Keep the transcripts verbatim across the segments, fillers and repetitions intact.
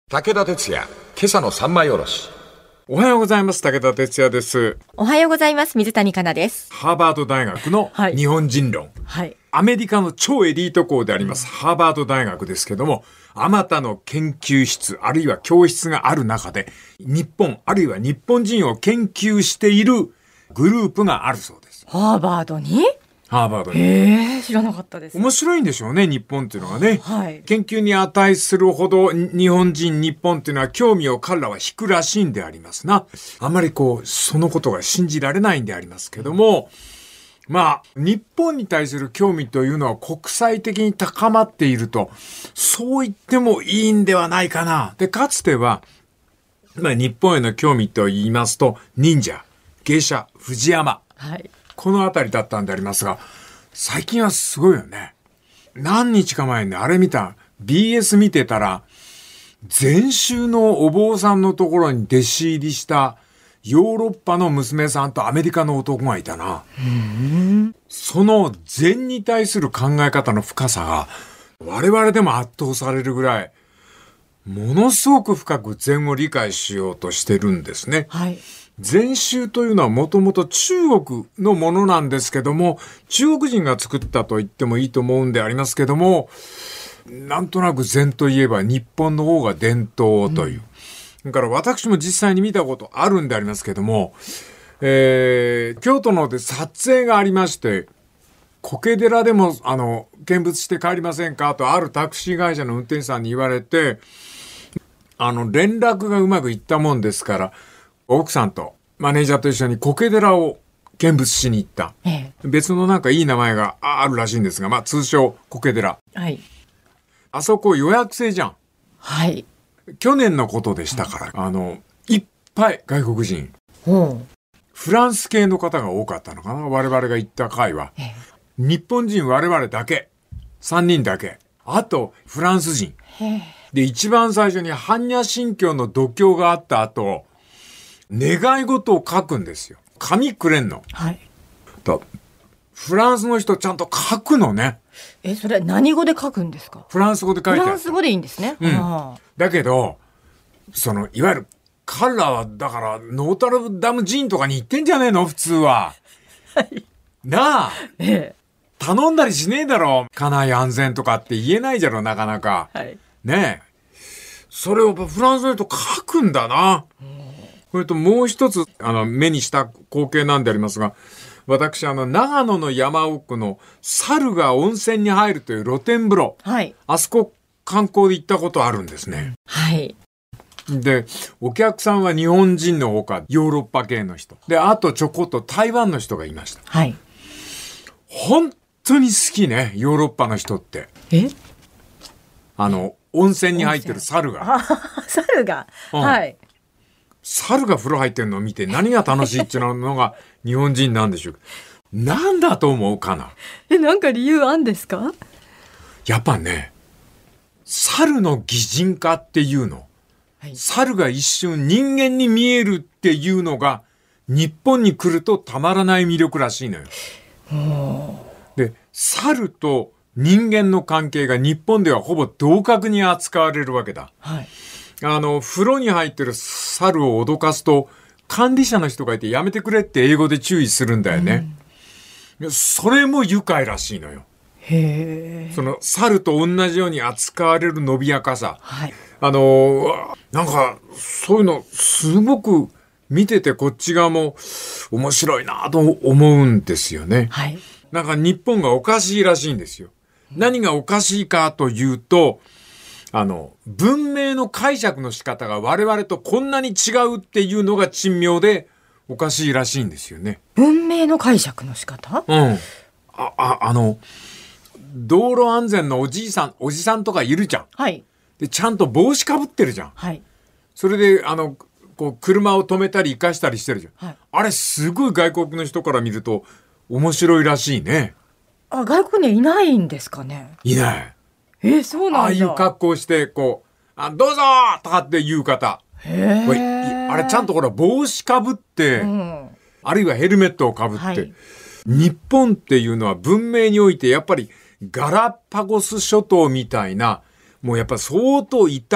武田鉄矢、今朝の三枚おろし。 おはようございます。武田鉄矢です。 おはようございます。水谷香奈です。 ハーバード大学の日本人論、 はい、 アメリカの超エリート校であります、うん、ハーバード大学ですけども、あまたの研究室あるいは教室がある中で、日本あるいは日本人を研究しているグループがあるそうです。 ハーバードにハーバードに。 へー、知らなかったです。 面白いんでしょうね、日本っていうのがね、 はい、 研究に値するほど日本人日本っていうのは興味を彼らは引くらしいんでありますな。あんまりこうそのことが信じられないんでありますけども、まあ日本に対する興味というのは国際的に高まっていると、そう言ってもいいんではないかな。で、かつては、まあ、日本への興味と言いますと、忍者、芸者、藤山、 はい、 このあたりだったんでありますが、最近はすごいよね。何日か前にあれ見た、ビーエス 見てたら、禅宗のお坊さんのところに弟子入りしたヨーロッパの娘さんとアメリカの男がいたな。 うーん、 その禅に対する考え方の深さが、我々でも圧倒されるぐらい、ものすごく深く禅を理解しようとしてるんですね。 はい、 禅宗というのはもともと中国のものなんですけども、中国人が作ったと言ってもいいと思うんでありますけども、なんとなく禅といえば日本の方が伝統という。うん、だから私も実際に見たことあるんでありますけども、えー、京都ので撮影がありまして、苔寺でもあの見物して帰りませんかとあるタクシー会社の運転手さんに言われて、あの連絡がうまくいったもんですから、奥さんとマネージャーと一緒に苔寺を見物しに行った、 ええ、 別のなんかいい名前があるらしいんですが、まあ通称苔寺、 はい、 あそこ予約制じゃん。 はい、 去年のことでしたから、あのいっぱい外国人、 うん、 フランス系の方が多かったのかな、我々が行った回は、 ええ、 日本人我々だけさんにんだけ、あとフランス人で、一番最初に般若心経の読経があった後、願い事を書くんですよ。紙くれんの。 はい。 だフランスの人ちゃんと書くのね。 え、それ何語で書くんですか？ フランス語で書いてある。 フランス語でいいんですね。 うん。 あ、 だけど、その、いわゆる、彼らは、だから、ノートルダム寺院とかに行ってんじゃねえの普通は。 はい。 なあ。 ええ。 頼んだりしねえだろ。家内安全とかって言えないじゃろ、なかなか。 はい。 ねえ。それをフランスの人書くんだな。それともう一つ、あの、目にした光景なんでありますが、私、あの、長野の山奥の猿が温泉に入るという露天風呂。 はい。 あそこ観光で行ったことあるんですね。 はい。 で、お客さんは日本人のほか、ヨーロッパ系の人。で、あとちょこっと台湾の人がいました。 はい。 本当に好きね、ヨーロッパの人って。 え？ あの、温泉に入ってる猿が。 猿が、 うん、 はい。 猿が風呂入ってるのを見て何が楽しいっていうのが日本人なんでしょう。なんだと思うかな。 え、なんか理由あんですか？ やっぱね、猿の擬人化っていうの。はい、猿が一瞬人間に見えるっていうのが日本に来るとたまらない魅力らしいのよ。で、猿と人間の関係が日本ではほぼ同格に扱われるわけだ。 はい。 あの、風呂に入ってる猿を脅かすと、管理者の人がいてやめてくれって英語で注意するんだよね。うん、それも愉快らしいのよ。 へー。 その猿と同じように扱われる伸びやかさ。 はい。 あの、なんか、そういうの、すごく見ててこっち側も面白いなと思うんですよね。 はい。なんか日本がおかしいらしいんですよ。何がおかしいかというと、あの、文明の解釈の仕方が我々とこんなに違うっていうのが珍妙でおかしいらしいんですよね。 文明の解釈の仕方？ うん。あ、あ、あの、道路安全のおじいさん、おじさんとかいるじゃん。 はい。 で、ちゃんと帽子かぶってるじゃん。 はい。 それで、あの、こう、車を止めたり生かしたりしてるじゃん。はい。あれ、すごい外国の人から見ると面白いらしいね。 あ、外国にはいないんですかね？ いない。 えー、そうなんだ。 ああいう格好して、こう、あ、どうぞーとかって言う方。 へー。 あれちゃんとほら帽子かぶって、うん、あるいはヘルメットをかぶって、はい、日本っていうのは文明においてやっぱりガラパゴス諸島みたいな、もうやっぱ相当異端、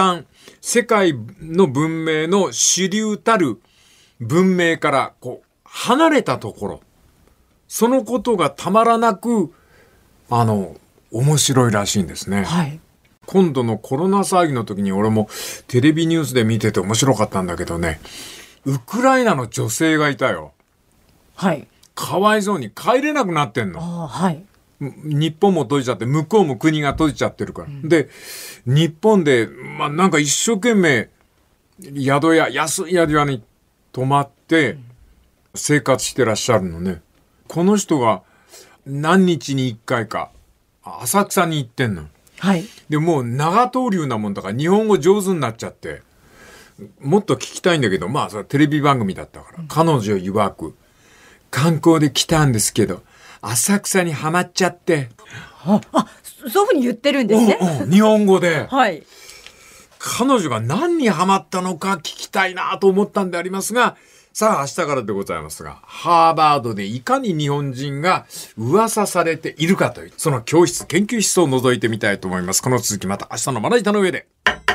世界の文明の主流たる文明からこう離れたところ、そのことがたまらなくあの面白いらしいんですね。 はい。 今度のコロナ騒ぎの時に俺もテレビニュースで見てて面白かったんだけどね、ウクライナの女性がいたよ。 はい。 かわいそうに帰れなくなってんの。 ああ、はい。 日本も閉じちゃって向こうも国が閉じちゃってるから、うん、で日本で、まあ、なんか一生懸命宿屋安い宿屋に泊まって生活してらっしゃるのね。この人が何日にいっかいか浅草に行ってんの。 はい。 でもう長藤流なもんだから日本語上手になっちゃって、もっと聞きたいんだけど、まあそれテレビ番組だったから、うん、彼女曰く観光で来たんですけど浅草にはまっちゃって。 あ、あ、そういうふうに言ってるんですね。 うんうん、日本語で。 はい。 彼女が何にはまったのか聞きたいなと思ったんでありますが、さあ明日からでございますが、ハーバードでいかに日本人が噂されているかという、その教室、研究室を覗いてみたいと思います。この続きまた明日のまな板の上で。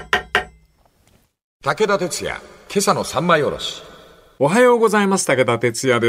武田鉄矢、今朝の三枚おろし。 おはようございます。武田哲也です。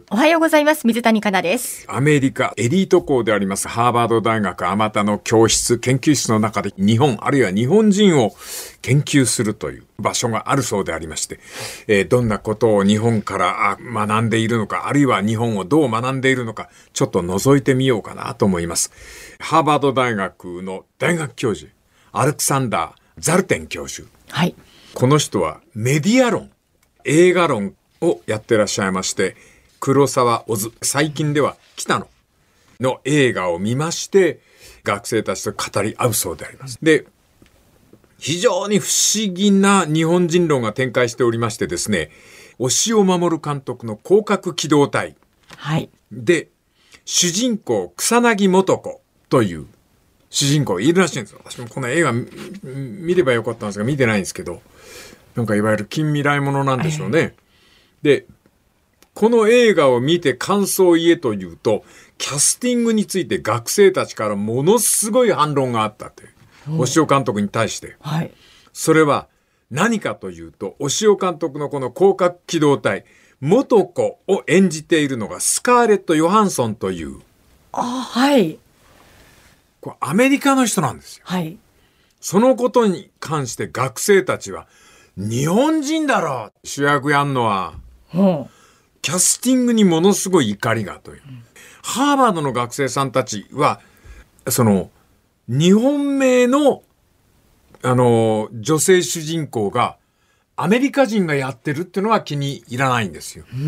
おはようございます。水谷香奈です。 アメリカエリート校でありますハーバード大学あまたの教室研究室の中で日本あるいは日本人を研究するという場所があるそうでありまして、えー、どんなことを日本から学んでいるのか、あるいは日本をどう学んでいるのか、ちょっと覗いてみようかなと思います。ハーバード大学の大学教授アレクサンダー・ザルテン教授、 はい、 この人はメディア論、映画論をやってらっしゃいまして、黒沢小津、最近では北野の映画を見まして学生たちと語り合うそうであります。で、非常に不思議な日本人論が展開しておりましてですね、押尾守監督の広角機動隊、 はい、 で主人公草薙素子という主人公がいるらしいんですよ。私もこの映画見ればよかったんですが見てないんですけど、なんかいわゆる近未来ものなんでしょうね。はい、で、この映画を見て感想を言えというと、キャスティングについて学生たちからものすごい反論があったって、押尾監督に対して、 はい、 それは何かというと、押尾監督のこの広角機動隊素子を演じているのがスカーレット・ヨハンソンという、 あ、はい、 これアメリカの人なんですよ。 はい、 そのことに関して学生たちは日本人だろう、主役やんのは、 うん、 キャスティングにものすごい怒りがという、うん、ハーバードの学生さんたちはその日本名のあの女性主人公がアメリカ人がやってるっていうのは気に入らないんですよ。 うん、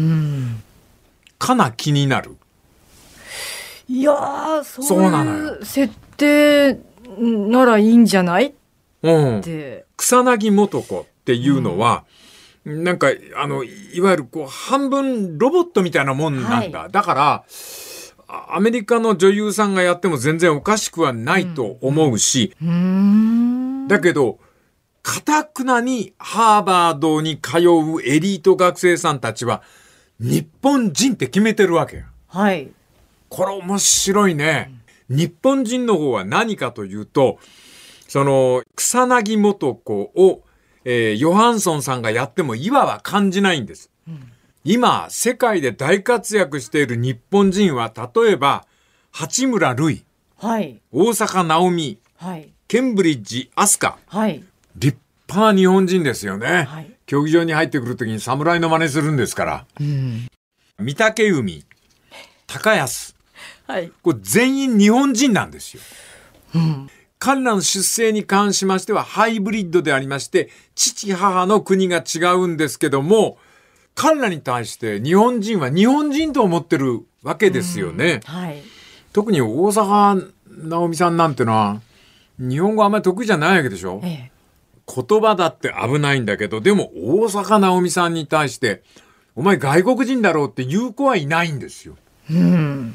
かな気になる。 いやー、そういう設定ならいいんじゃない、 うん、 って草薙素子っていうのは、うん、なんかあのいわゆるこう半分ロボットみたいなもんなんだ、はい、だからアメリカの女優さんがやっても全然おかしくはないと思うし、 うん、 だけど堅くなにハーバードに通うエリート学生さんたちは日本人って決めてるわけよ。 はい、 これ面白いね、うん、日本人の方は何かというと、その草薙素子をえー、ヨハンソンさんがやっても違和は感じないんです、うん、今世界で大活躍している日本人は例えば八村塁、 はい、 大坂なおみ、 はい、 ケンブリッジ飛鳥、 はい、 立派な日本人ですよね、 はい、競技場に入ってくるときに侍の真似するんですから、うん、御嶽海、高安、はい、これ全員日本人なんですよ、うん、彼らの出生に関しましてはハイブリッドでありまして、父母の国が違うんですけども、彼らに対して日本人は日本人と思ってるわけですよね、 はい、 特に大坂なおみさんなんてのは日本語あんまり得意じゃないわけでしょ、ええ、言葉だって危ないんだけど、でも大坂なおみさんに対してお前外国人だろうって言う子はいないんですよ、うん、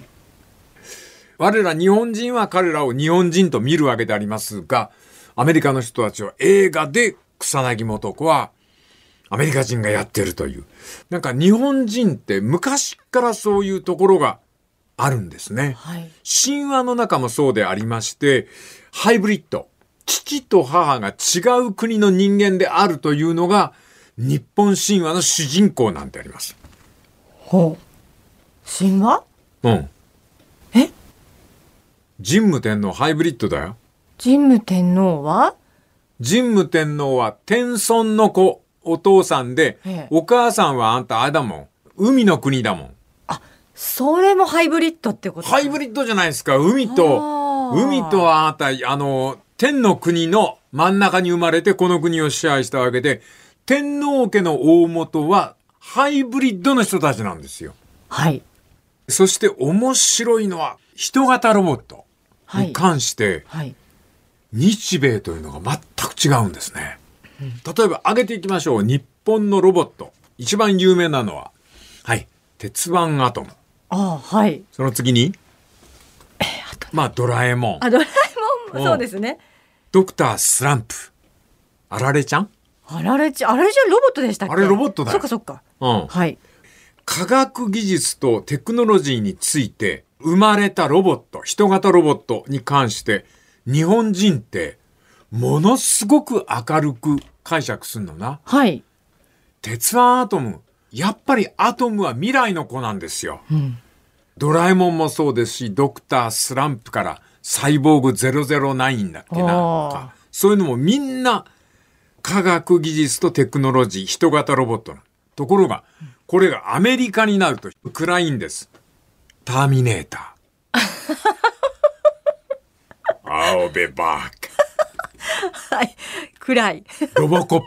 我ら日本人は彼らを日本人と見るわけでありますが、アメリカの人たちは映画で草薙素子はアメリカ人がやってるという、なんか日本人って昔からそういうところがあるんですね、はい、神話の中もそうでありまして、ハイブリッド、 父と母が違う国の人間であるというのが日本神話の主人公なんてあります。 ほう。神話？ うん。 え？ 神武天皇ハイブリッドだよ。 神武天皇は？ 神武天皇は天孫の子、お父さんで、 ええ、 お母さんはあんたあれだもん。海の国だもん。 あ、それもハイブリッドってこと？ ハイブリッドじゃないですか。海と、海とはあんた、あの、天の国の真ん中に生まれてこの国を支配したわけで、天皇家の大元はハイブリッドの人たちなんですよ。 はい。 そして面白いのは人型ロボットに関して、はいはい、日米というのが全く違うんですね。うん、例えば挙げていきましょう。日本のロボット。一番有名なのは、はい、鉄腕アトム。 ああ、はい。 その次に、 えー、あとまあドラえもん。 あ、ドラえもんもそうですね。 ドクタースランプ。あられちゃん？ あられちゃん、あれじゃロボットでしたっけ？ あれロボットだよ。 そっかそっか。 うん。 はい。 科学技術とテクノロジーについて生まれたロボット、人型ロボットに関して日本人ってものすごく明るく解釈するのな。 はい。 鉄腕アトム。やっぱりアトムは未来の子なんですよ。 うん、 ドラえもんもそうですし、ドクタースランプからサイボーグゼロゼロナインだっけなか。そういうのもみんな科学技術とテクノロジー、人型ロボットな。ところが、これがアメリカになると暗いんです。ターミネーター。I'll be back。 はい、暗い。 ロボコップ。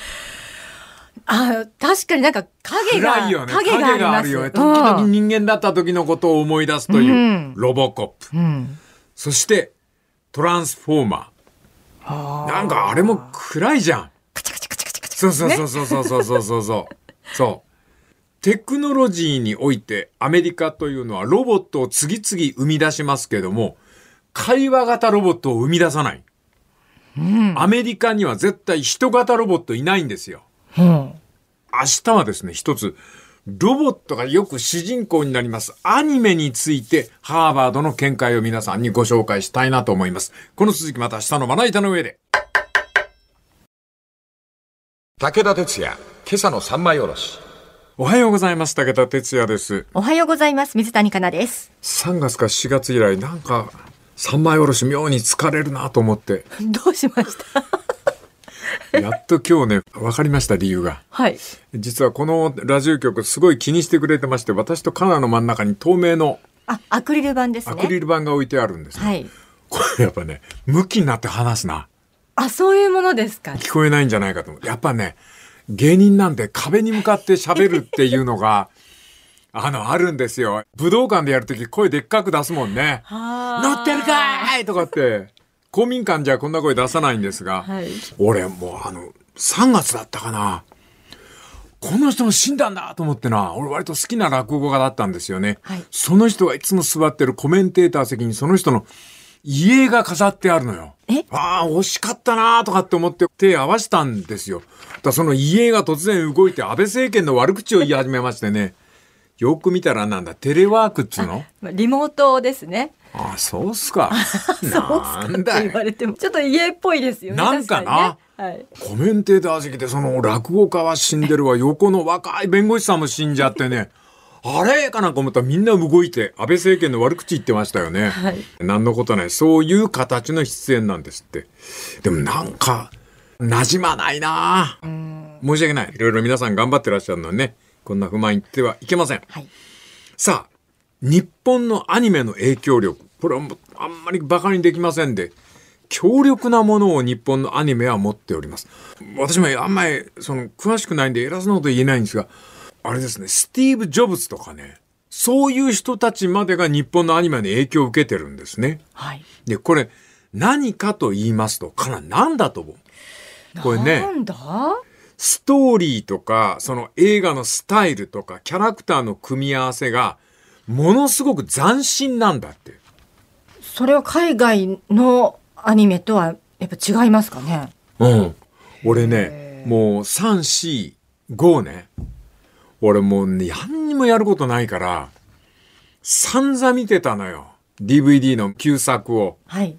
あ、確かになんか影が、 暗いよね。 影があります。 影があるよね。時々人間だった時のことを思い出すというロボコップ。 うんうん、そしてトランスフォーマー。なんかあれも暗いじゃん。 カチャカチャカチャカチャカチャ、 そうそうそうそうそうそうそうそうそう。テクノロジーにおいてアメリカというのはロボットを次々生み出しますけども、会話型ロボットを生み出さない。うん、アメリカには絶対人型ロボットいないんですよ。うん、明日はですね、一つロボットがよく主人公になりますアニメについてハーバードの見解を皆さんにご紹介したいなと思います。この続きまた下のまな板の上で。 武田鉄矢、今朝の三枚おろし。 おはようございます。武田鉄矢です。 おはようございます。水谷香奈です。 さんがつかしがつ以来、なんか三枚おろし妙に疲れるなと思って。 どうしましたやっと今日ね、分かりました、理由が。 はい。 実はこのラジオ局すごい気にしてくれてまして、私とカナの真ん中に透明のあアクリル板ですね。 アクリル板が置いてあるんです、ね。 はい。 これやっぱね、向きになって話すな。 あ、そういうものですか。 聞こえないんじゃないかと思う。やっぱね、芸人なんで壁に向かって喋るっていうのがあのあるんですよ。武道館でやるとき声でっかく出すもんね。乗ってるかーいとかって公民館じゃこんな声出さないんですが、はい、俺もうあのさんがつだったかな、この人も死んだんだと思ってな、俺割と好きな落語家だったんですよね、はい、その人がいつも座ってるコメンテーター席にその人の遺影が飾ってあるのよ。 えああ惜しかったなとかって思って手合わせたんですよ。だその遺影が突然動いて安倍政権の悪口を言い始めましてねよく見たらなんだテレワークっつうの、 リモートですね。 ああそうっすかなんだい言われてもちょっと家っぽいですよね。 なんかな、 ね、はい、 コメンテーター席でその落語家は死んでるわ横の若い弁護士さんも死んじゃってねあれかなんか思ったらみんな動いて安倍政権の悪口言ってましたよね、はい、何のことないそういう形の出演なんですって。でもなんか馴染まないな、うん申し訳ない。いろいろ皆さん頑張ってらっしゃるのにねこんな不満言ってはいけません、はい、さあ日本のアニメの影響力これはあんまりバカにできませんで強力なものを日本のアニメは持っております。私もあんまりその詳しくないんで偉そうなこと言えないんですがあれですね、スティーブ・ジョブズとかね、そういう人たちまでが日本のアニメに影響を受けてるんですね。 はい。 で、これ何かと言いますと、かな、なんだと思う？これね、 なんだ？ ストーリーとか、その映画のスタイルとか、キャラクターの組み合わせが、ものすごく斬新なんだって。 それは海外のアニメとはやっぱ違いますかね？ うん。俺ね、もうさん、よん、ごね。俺もうね、何にもやることないから、散々見てたのよ。ディーブイディー の旧作を。 はい。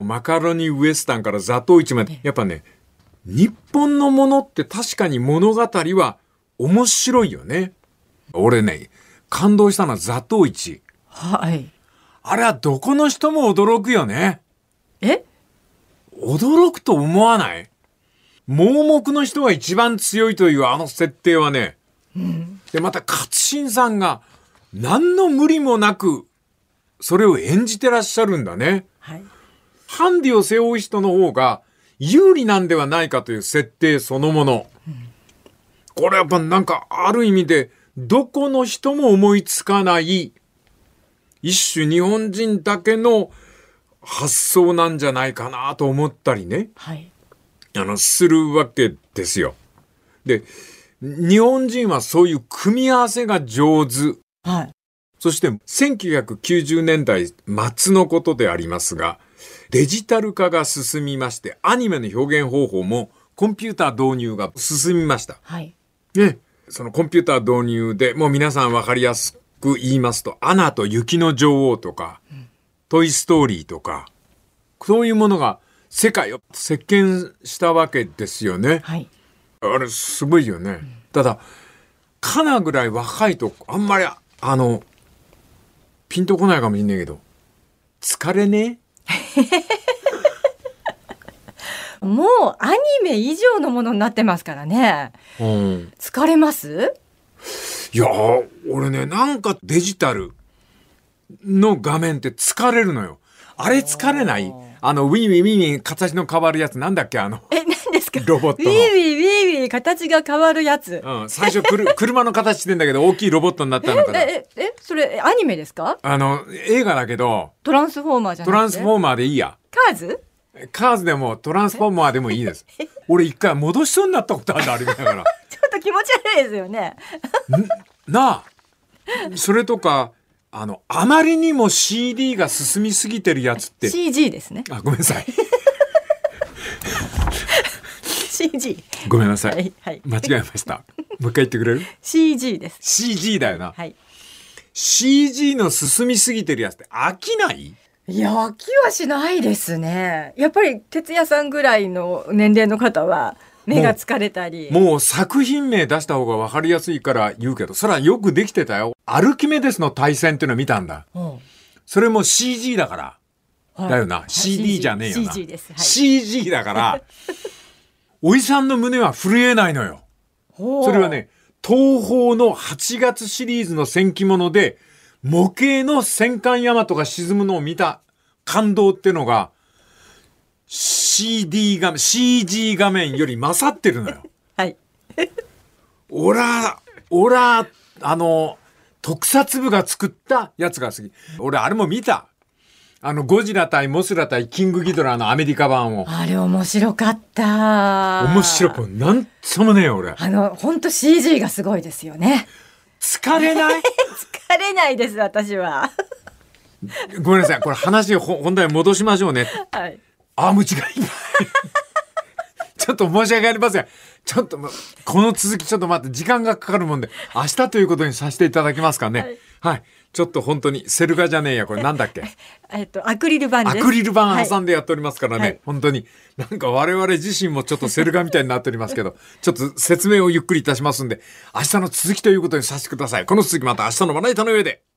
マカロニウエスタンからザトウイチまで、やっぱね、日本のものって確かに物語は面白いよね。俺ね、感動したのはザトウイチ。 はい。 あれはどこの人も驚くよね。 え？ 驚くと思わない？盲目の人が一番強いというあの設定はね、うん、でまた勝新さんが何の無理もなくそれを演じてらっしゃるんだね、 はい、 ハンディを背負う人の方が有利なんではないかという設定そのもの、うん、これやっぱなんかある意味でどこの人も思いつかない一種日本人だけの発想なんじゃないかなと思ったりね、 はい、 あのするわけですよ。で、日本人はそういう組み合わせが上手、 はい、 そしてせんきゅうひゃくきゅうじゅうねんだい末のことでありますが、デジタル化が進みましてアニメの表現方法もコンピューター導入が進みました、 はい、 ね、そのコンピューター導入でもう皆さん分かりやすく言いますと、アナと雪の女王とか、うん、トイストーリーとか、そういうものが世界を席巻したわけですよね、 はい、 あれすごいよね、うん、ただカナぐらい若いとあんまりあのピンとこないかもしれないけど疲れねもうアニメ以上のものになってますからね、 うん、 疲れます？ いや俺ね、なんかデジタルの画面って疲れるのよ。あれ疲れない？あのウィンウィンウィンウィン形の変わるやつなんだっけ、あのえ何ですか？ ロボットのウィンウィンウィンウィン形が変わるやつ、 うん、最初くる車の形してんだけど大きいロボットになったのかな。 えええそれアニメですか？ あの映画だけどトランスフォーマーじゃなくてトランスフォーマーでいいや。 カーズ？ カーズでもトランスフォーマーでもいいです。俺一回戻しそうになったことあるあれだからちょっと気持ち悪いですよねなあ、それとかあのあまりにも シーディー が進みすぎてるやつってシージー ですね。 あ、ごめんなさいシージーごめんなさい、 はいはい、 間違えました。もう一回言ってくれる？ シージー です。 シージー だよな、 はい、 シージー の進みすぎてるやつって飽きない？ いや飽きはしないですね。やっぱり哲也さんぐらいの年齢の方は目が疲れたり、 もう、もう作品名出した方が分かりやすいから言うけど、それはよくできてたよ。アルキメデスの対戦っていうのを見たんだ、うん、それも シージー だから、はい、だよな、 シーディー じゃねえよな、 シージー です、はい、 シージー だからおじさんの胸は震えないのよ。それはね、東宝のはちがつシリーズの戦記物で模型の戦艦大和が沈むのを見た感動ってのが シーディー 画面 シージー 画面より勝ってるのよはいおらおらあの特撮部が作ったやつが好き。俺あれも見た、あのゴジラ対モスラ対キングギドラのアメリカ版を。 あれ面白かった。 面白くなんともねえよ俺。 あの本当 シージー がすごいですよね。 疲れない？ 疲れないです私はごめんなさい、これ話を本題に戻しましょうね。 はい。 あ、無知がいっぱいちょっと申し訳ありません。ちょっとこの続きちょっと待って、時間がかかるもんで明日ということにさせていただけますかね。はい、はい、ちょっと本当にセル画じゃねえや、これなんだっけえっとアクリル板です。 アクリル板挟んでやっておりますからね、はい、本当になんか我々自身もちょっとセル画みたいになっておりますけどちょっと説明をゆっくりいたしますんで、明日の続きということにさせてください。この続きまた明日のまな板の上で。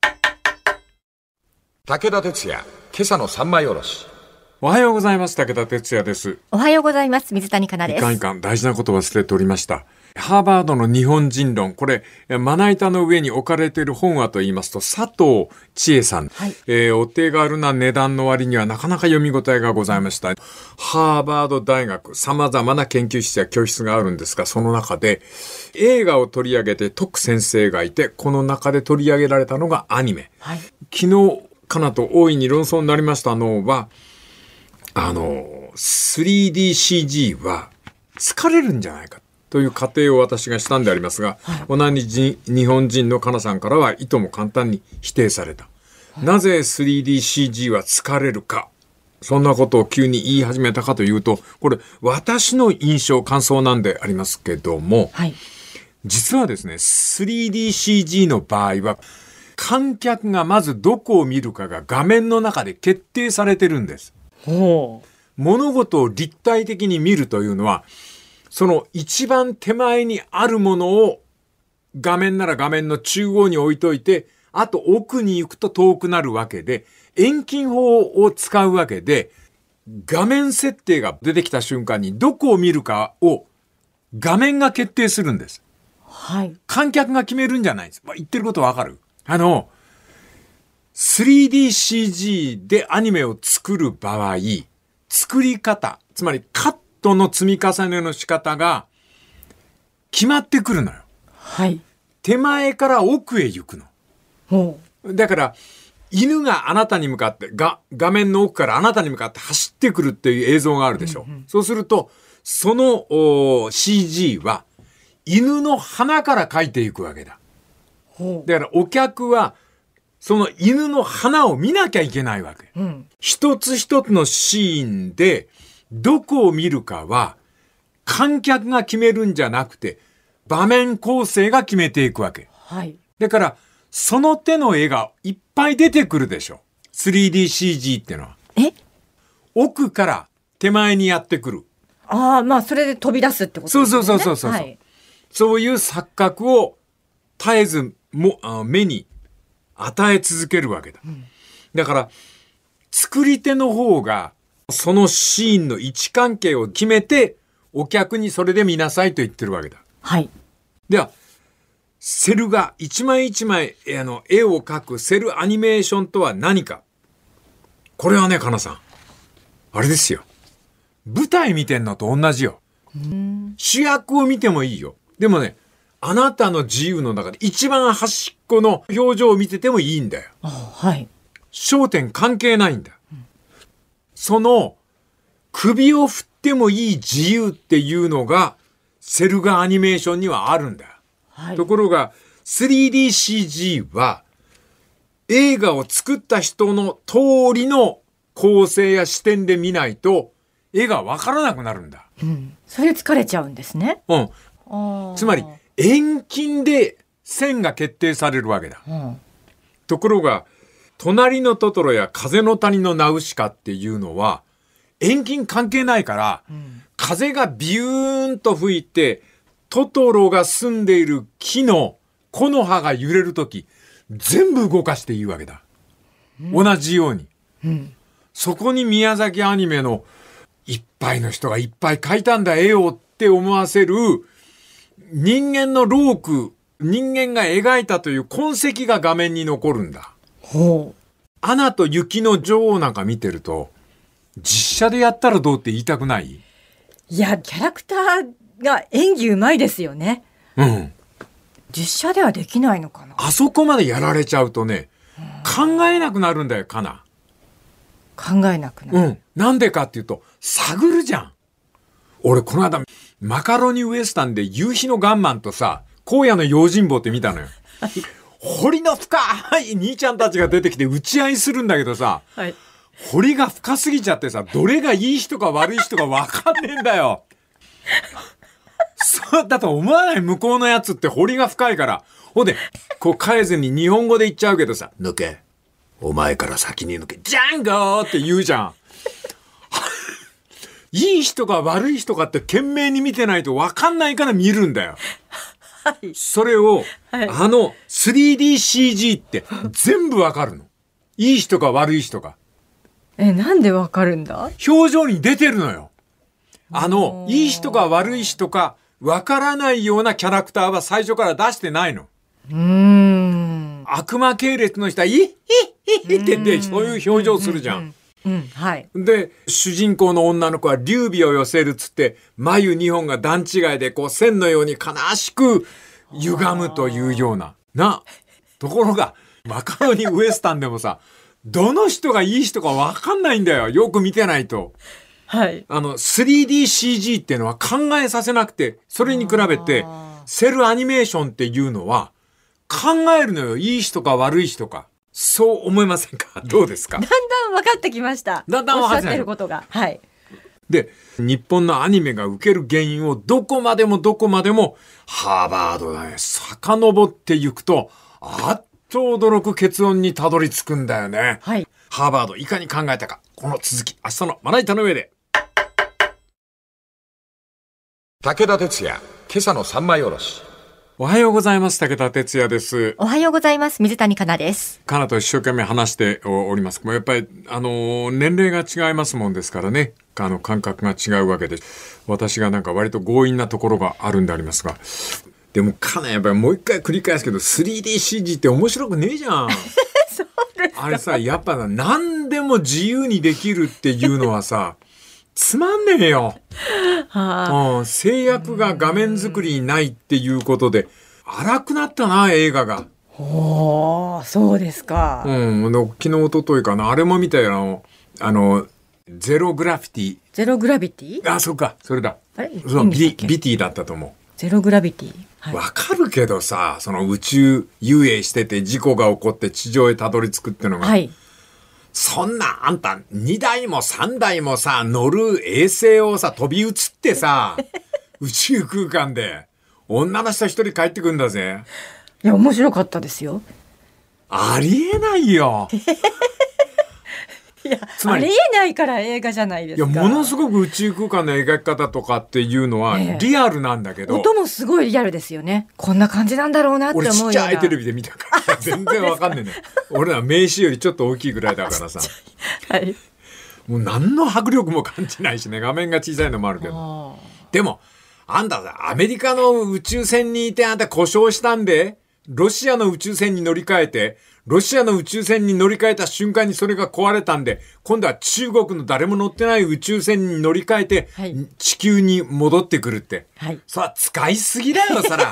武田鉄矢、今朝の三枚おろし。 おはようございます。武田鉄矢です。 おはようございます。水谷香奈です。 いかんいかん、大事なことを忘れておりました。ハーバードの日本人論、これまな板の上に置かれている本はと言いますと、佐藤千恵さん、はい、えー、お手軽な値段の割にはなかなか読み応えがございました。ハーバード大学、様々な研究室や教室があるんですが、その中で映画を取り上げて解く先生がいて、この中で取り上げられたのがアニメ、はい、昨日かなと大いに論争になりましたのは、あの スリーディーシージー は疲れるんじゃないかという仮定を私がしたんでありますが、はい、同じ日本人のかなさんからはいとも簡単に否定された、はい、なぜ スリーディーシージー は疲れるか、そんなことを急に言い始めたかというと、これ私の印象感想なんでありますけども、はい、実はですね スリーディーシージー の場合は観客がまずどこを見るかが画面の中で決定されてるんです。 ほう。 物事を立体的に見るというのは、その一番手前にあるものを画面なら画面の中央に置いといて、あと奥に行くと遠くなるわけで、遠近法を使うわけで、画面設定が出てきた瞬間にどこを見るかを画面が決定するんです。 はい。 観客が決めるんじゃないです。言ってることわかる？あの、スリーディーシージー でアニメを作る場合、作り方、つまりカットの積み重ねの仕方が決まってくるのよ。 はい。 手前から奥へ行くの。 ほう。だから、犬があなたに向かって、が、画面の奥からあなたに向かって走ってくるっていう映像があるでしょ。うんうん、そうすると、その シージー は犬の鼻から描いていくわけだ。 ほう。 だからお客は、その犬の鼻を見なきゃいけないわけ。 うん、 一つ一つのシーンで、どこを見るかは、観客が決めるんじゃなくて、場面構成が決めていくわけ。 はい。 だから、その手の絵がいっぱい出てくるでしょ。スリーディーシージー ってのは。 え？ 奥から手前にやってくる。 ああ、まあ、それで飛び出すってことですね。 そうそうそうそうそう、はい。そういう錯覚を絶えずも目に与え続けるわけだ。うん、だから、作り手の方が、そのシーンの位置関係を決めて、お客にそれで見なさいと言ってるわけだ。 はい。 では、セル画、一枚一枚、あの、絵を描くセルアニメーションとは何か。これはね、かなさん。あれですよ。舞台見てんのと同じよ。主役を見てもいいよ。でもね、あなたの自由の中で一番端っこの表情を見ててもいいんだよ。 あ、はい。 焦点関係ないんだ。うん、その、首を振ってもいい自由っていうのが、セル画アニメーションにはあるんだよ。はい、ところが スリーディーシージー は映画を作った人の通りの構成や視点で見ないと絵がわからなくなるんだ。 うん、それ疲れちゃうんですね。 うん。つまり遠近で線が決定されるわけだ。 うん、 ところが隣のトトロや風の谷のナウシカっていうのは遠近関係ないから、うん、風がビューンと吹いてトトロが住んでいる木の木の葉が揺れるとき、全部動かしていいわけだ。うん、同じように、 うん。 そこに宮崎アニメのいっぱいの人がいっぱい描いたんだ絵をって思わせる人間のローク、人間が描いたという痕跡が画面に残るんだ。 ほう。 アナと雪の女王なんか見てると、実写でやったらどうって言いたくない？ いや、キャラクターが演技うまいですよね。 うん。 実写ではできないのかな。 あそこまでやられちゃうとね、考えなくなるんだよ、かな。 考えなくなる。 うん。なんでかっていうと、探るじゃん。俺、この間、マカロニウエスタンで夕日のガンマンとさ、荒野の用心棒って見たのよ。はい、彫りの深い兄ちゃんたちが出てきて打ち合いするんだけどさ、 はい、 彫りが深すぎちゃってさ、どれがいい人か悪い人か分かんねえんだよ。そうだと思わない？向こうのやつって彫りが深いから。ほんで、こう変えずに日本語で言っちゃうけどさ、抜け。お前から先に抜け。ジャンゴーって言うじゃん。いい人か悪い人かって懸命に見てないと分かんないから見るんだよ。 はい、 それを、 はい、 あの スリーディーシージー って全部分かるの。いい人か悪い人か。 え、なんで分かるんだ？ 表情に出てるのよ。あの、いい人か悪い人か分からないようなキャラクターは最初から出してないの。 うーん。 悪魔系列の人は、イッヒッヒッヒッってで、そういう表情するじゃん。 うん、うん、はい。 で、主人公の女の子は劉備を寄せるっつって、眉にほんが段違いで、こう線のように悲しく歪むというような。な。ところが、マカロニウエスタンでもさ、どの人がいい人か分かんないんだよ。よく見てないと。 はい。 あの、スリーディーシージー っていうのは考えさせなくて、それに比べて、セルアニメーションっていうのは、考えるのよ。いい人か悪い人か。そう思いませんか？どうですか？ だんだん分かってきました。 だんだん分かってきました。おっしゃってることが。はい。 で、日本のアニメが受ける原因をどこまでもどこまでも、ハーバードがね、遡っていくと、あっと驚く結論にたどり着くんだよね。 はい。 ハーバード、いかに考えたか。 この続き、明日のまな板の上で。 武田鉄矢、今朝の三枚おろし。 おはようございます。武田哲也です。 おはようございます。水谷香奈です。 香奈と一生懸命話しております。もうやっぱり、あのー、年齢が違いますもんですからね。あの、感覚が違うわけで。私がなんか割と強引なところがあるんでありますが。でも、香奈やっぱりもう一回繰り返すけど、スリーディーシージー って面白くねえじゃん。 そうですか。 あれさ、やっぱな、何でも自由にできるっていうのはさ、つまんねえよ。はあ、うん、制約が画面作りにないっていうことで荒くなったな、映画が。 おー、そうですか。 うん、昨日一昨日かな、あれも見たよ。あのゼログラフィティ。 ゼログラビティ。 あ、そうか、それだ。 あれ、 そうビビティだったと思う。 ゼログラビティ。 わ、はい、かるけどさ、その宇宙遊泳してて事故が起こって地上へたどり着くってのが。はい。そんな、あんた、にだいもさんだいもさ、乗る衛星をさ、飛び移ってさ、宇宙空間で、女の人一人帰ってくんだぜ。 いや、面白かったですよ。 ありえないよ。 いや、ありえないから映画じゃないですか。 いや、ものすごく宇宙空間の描き方とかっていうのは、リアルなんだけど、ええ、 音もすごいリアルですよね。こんな感じなんだろうなって思うような。 俺ちっちゃいテレビで見たから全然わかんねえね。俺ら名刺よりちょっと大きいぐらいだからさ。はい。もう何の迫力も感じないしね、画面が小さいのもあるけど。でも、あんたさ、アメリカの宇宙船にいてあんた故障したんで、ロシアの宇宙船に乗り換えて、ロシアの宇宙船に乗り換えた瞬間にそれが壊れたんで、今度は中国の誰も乗ってない宇宙船に乗り換えて、はい、地球に戻ってくるって。はい。そら使いすぎだよ、そら。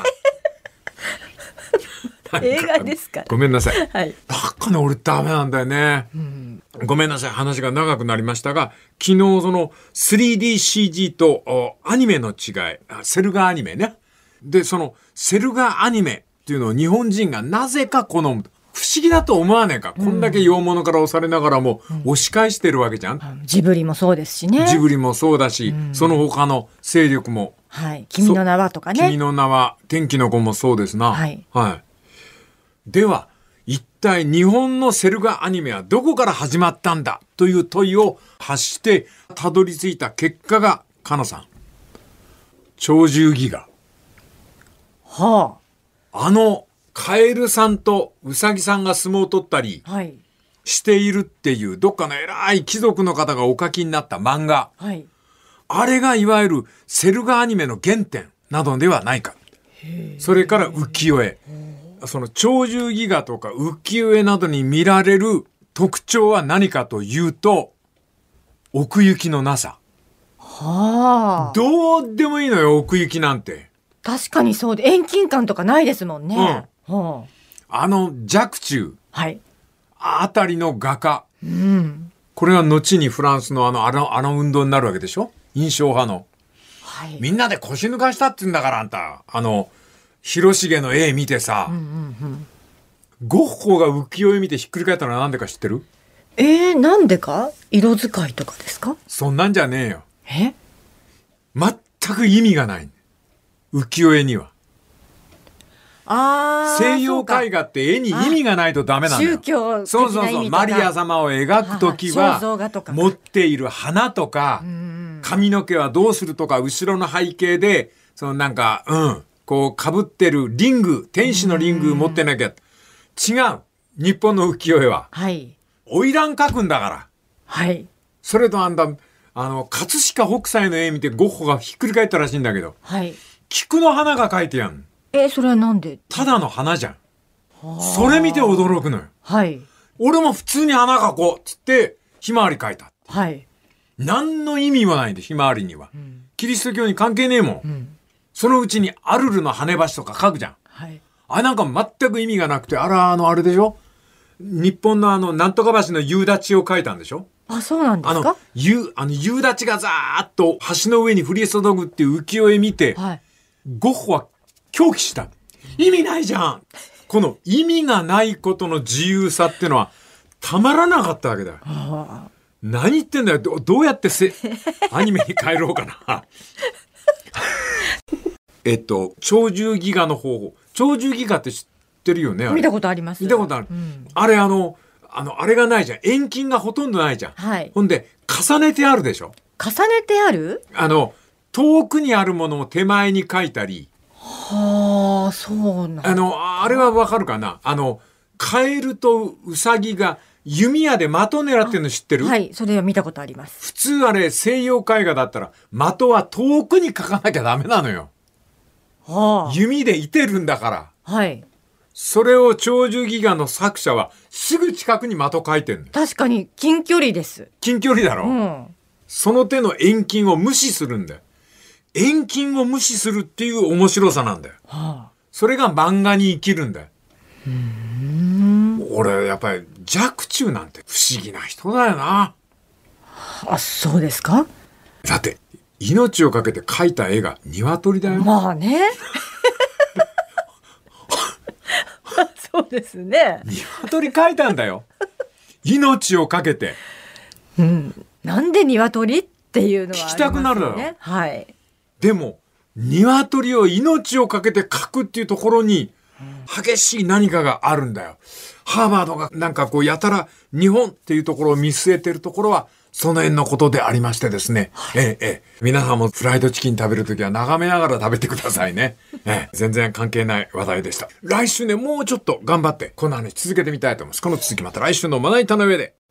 映画ですか。 ごめんなさい。はい。なんかね、俺ダメなんだよね。うん、ごめんなさい。話が長くなりましたが、昨日その スリーディーシージー とアニメの違い、セルガアニメね。で、そのセルガアニメっていうのを日本人がなぜか好む。不思議だと思わねえか。こんだけ洋物から押されながらも押し返してるわけじゃん。うん、 ジブリもそうですしね。 ジブリもそうだし、うん、その他の勢力も。 はい。君の名はとかね。 君の名は、天気の子もそうですな。はい。はい。では、一体日本のセルガアニメはどこから始まったんだという問いを発してたどり着いた結果が、かなさん。鳥獣戯画。はあ。あの、カエルさんとウサギさんが相撲を取ったりしているっていう、どっかの偉い貴族の方がお書きになった漫画。はい。あれがいわゆるセルガアニメの原点などではないか。それから浮世絵。その鳥獣戯画とか浮世絵などに見られる特徴は何かというと、奥行きのなさ。はあ。どうでもいいのよ、奥行きなんて。 確かにそうで、遠近感とかないですもんね。うんはあ、あの若冲、はい、あたりの画家、うん、これが後にフランスのあのあのあの運動になるわけでしょ、印象派の、はい、みんなで腰抜かしたって言うんだから、あんたあの広重の絵見てさ、うんうんうん、ゴッホが浮世絵見てひっくり返ったのはなんでか知ってる？ えー、なんでか？色使いとかですか？ そんなんじゃねえよ。え？全く意味がない浮世絵には。あ西洋絵画って絵に意味がないとダメなのよ。 宗教的な意味とか。 そうそうそう。マリア様を描くときは持っている花とか髪の毛はどうするとか、後ろの背景でそのなんかうんこう被ってるリング、天使のリング持ってなきゃ。違う。日本の浮世絵は。はい。花魁描くんだから。はい。それとあんたあの葛飾北斎の絵見てゴッホがひっくり返ったらしいんだけど。はい。菊の花が描いてやん。 え、それはなんで？ ただの花じゃん。それ見て驚くのよ。はい。俺も普通に花描こうっつって、ひまわり描いた。はい。何の意味もないんで、ひまわりには。うん、キリスト教に関係ねえもん。うん、そのうちにアルルの羽橋とか描くじゃん。はい。あれなんか全く意味がなくて、あら、あの、あれでしょ？日本のあの、なんとか橋の夕立を描いたんでしょ？ あ、そうなんですか？あの、 夕、あの、夕立がざーっと橋の上に降り注ぐっていう浮世絵見て、はい。ゴッホは狂気した。意味ないじゃん。この意味がないことの自由さってのはたまらなかったわけだよ。何言ってんだよ。ど, どうやってせアニメに変えろうかな。えっと鳥獣戯画の方法。鳥獣戯画って知ってるよね？ 見たことあります。 見たことある。うん、あれあのあの、あれがないじゃん。遠近がほとんどないじゃん。 はい。 ほんで、重ねてあるでしょ。 重ねてある？ あの、遠くにあるものを手前に書いたり。 はあ、そうなんだ。 あの、あれはわかるかな？あの、カエルとウサギが弓矢で的狙ってるの知ってる？ はい、それは見たことあります。 普通あれ、西洋絵画だったら、的は遠くに描かなきゃダメなのよ。 はあ、 弓で射てるんだから。 はい。 それを鳥獣戯画の作者はすぐ近くに的描いてんのよ。 確かに近距離です。 近距離だろ、 うん、 その手の遠近を無視するんだよ。遠近を無視するっていう面白さなんだよ。 はあ、 それが漫画に生きるんだよ。 うーん、 俺やっぱり若冲なんて不思議な人だよな。 あ、そうですか？ だって命をかけて描いた絵が鶏だよ。 まあね。そうですね。 鶏描いたんだよ。命をかけて。 うん。なんで鶏っていうのはありますよね。 聞きたくなるだろう。 はい。 でも鶏を命をかけて描くっていうところに激しい何かがあるんだよ。ハーバードがなんかこうやたら日本っていうところを見据えてるところはその辺のことでありましてですね。はい、ええ、ええ、皆さんもフライドチキン食べるときは眺めながら食べてくださいね。ええ、全然関係ない話題でした。来週ね、もうちょっと頑張ってこの話続けてみたいと思います。この続きまた来週のまな板の上で。